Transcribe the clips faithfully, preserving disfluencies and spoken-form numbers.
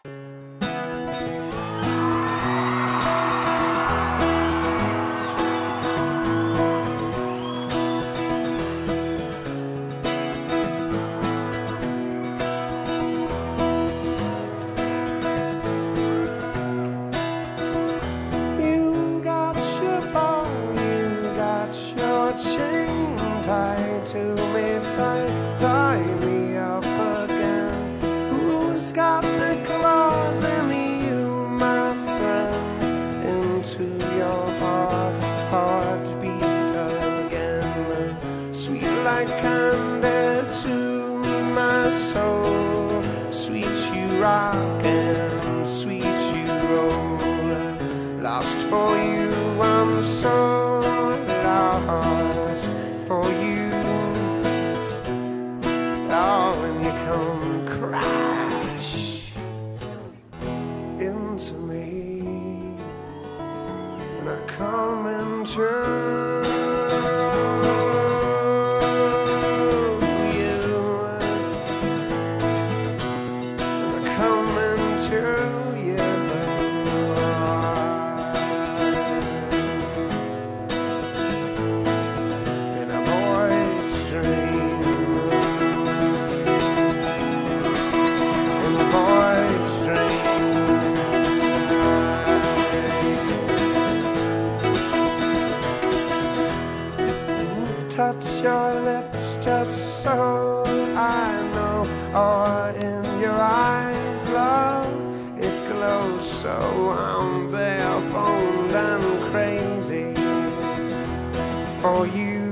Touch your lips just so I know, or in your eyes, love, it glows so I'm bare-boned and crazy for you.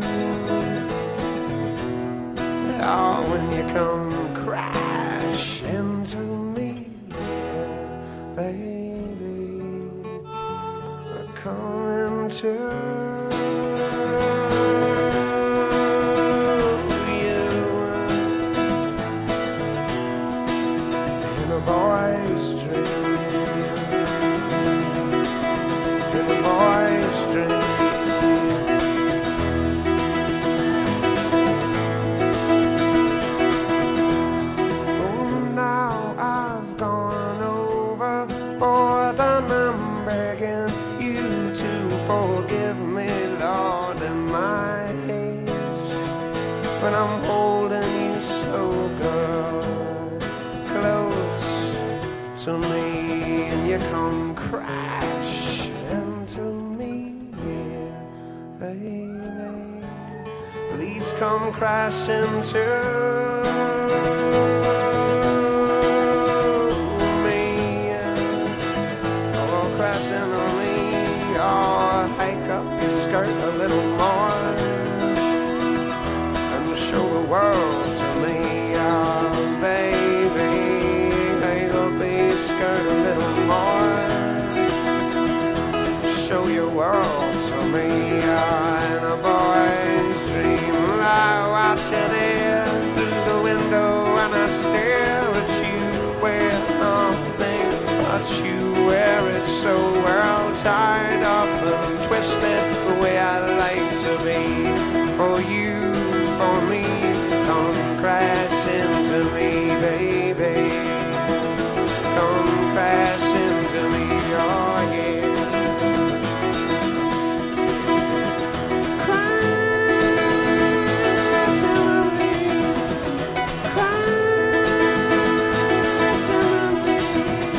Oh, when you come crash into me, yeah, baby, I come into boy's dream, in a boy's dream. Oh, now I've gone overboard and I'm begging you to forgive me, Lord, in my haste, when I'm holding you so good, close to me, and you come crash into me, yeah, baby. Please come crash into me, yeah. Oh, crash into me, oh, hike up your skirt a little more and show the world to me, oh, baby. Skirt a little more, show your world to me, uh, in a boy's dream. I watch you there through the window and I stare at you, where nothing but you, where it's so well tied up and twisted the way I like to be, for you, for me. Come crash into me, baby. Come crash into me, oh yeah. Crash into me, crash into me,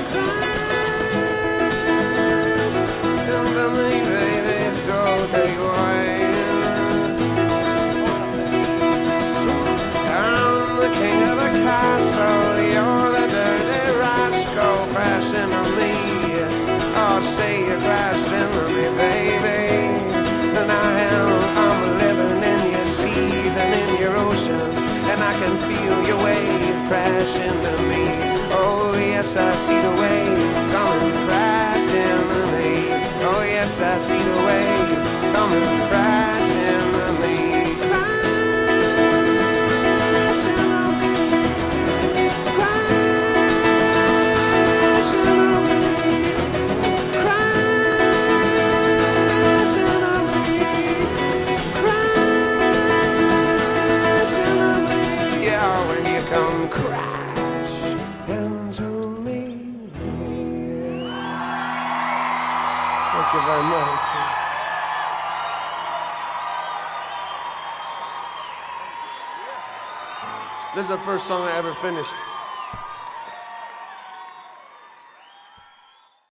crash into me, baby, so take away. I'm the king of the castle, you're the dirty rascal. Crash into me, oh say you crash into me, baby. And I am, I'm living in your seas and in your ocean, and I can feel your wave crash into me. Oh yes, I see the wave coming crash into me. Oh yes, I see the wave coming crash into me. Crash into me, Thank you very much. This is the first song I ever finished.